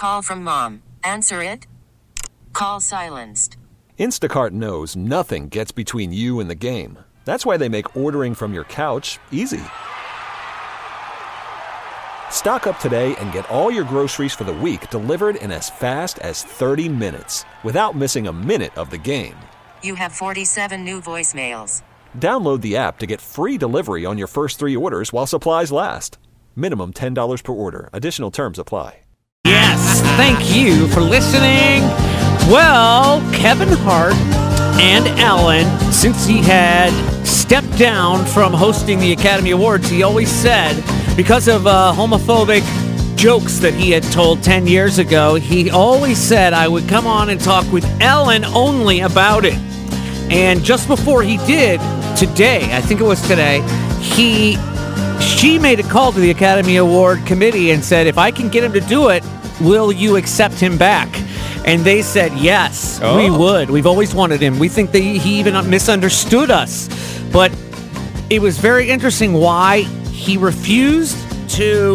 call from mom. Answer it. Call silenced. Instacart knows nothing gets between you and the game. That's why they make ordering from your couch easy. Stock up today and get all your groceries for the week delivered in as fast as 30 minutes without missing a minute of the game. You have 47 new voicemails. Download the app to get free delivery on your first 3 orders while supplies last. Minimum $10 per order. Additional terms apply. Yes, thank you for listening. Well, Kevin Hart and Ellen, since he had stepped down from hosting the Academy Awards, he always said, because of homophobic jokes that he had told 10 years ago, he always said, I would come on and talk with Ellen only about it. And just before he did, today, I think it was today, she made a call to the Academy Award committee and said, if I can get him to do it, will you accept him back? And they said, yes, we would. We've always wanted him. We think that he even misunderstood us. But it was very interesting why he refused to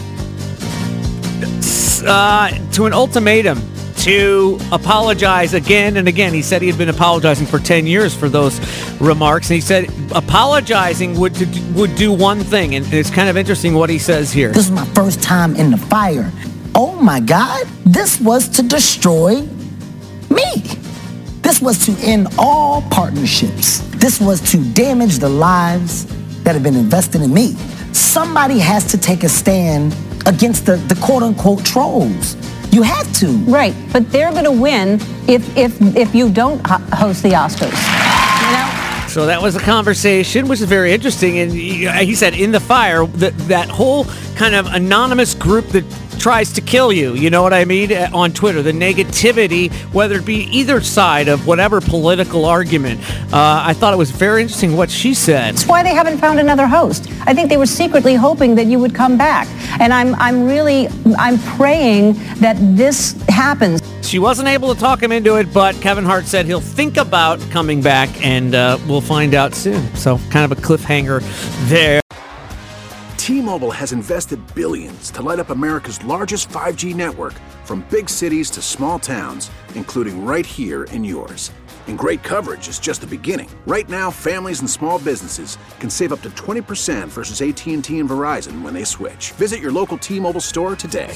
an ultimatum to apologize again and again. He said he had been apologizing for 10 years for those remarks. And he said apologizing would do one thing. And it's kind of interesting what he says here. This is my first time in the fire. Oh my God, this was to destroy me. This was to end all partnerships. This was to damage the lives that have been invested in me. Somebody has to take a stand against the quote-unquote trolls. You have to. Right, but they're going to win if you don't host the Oscars. You know? So that was a conversation, which is very interesting. And he said, in the fire, that whole kind of anonymous group that tries to kill you, you know what I mean, on Twitter, the negativity, whether it be either side of whatever political argument. I thought it was very interesting what she said. That's why they haven't found another host. I think they were secretly hoping that you would come back. And I'm praying that this happens. She wasn't able to talk him into it, but Kevin Hart said he'll think about coming back, and we'll find out soon. So kind of a cliffhanger there. T-Mobile has invested billions to light up America's largest 5G network, from big cities to small towns, including right here in yours. And great coverage is just the beginning. Right now, families and small businesses can save up to 20% versus AT&T and Verizon when they switch. Visit your local T-Mobile store today.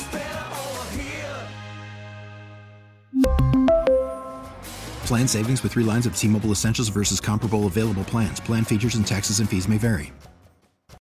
Plan savings with 3 lines of T-Mobile Essentials versus comparable available plans. Plan features and taxes and fees may vary.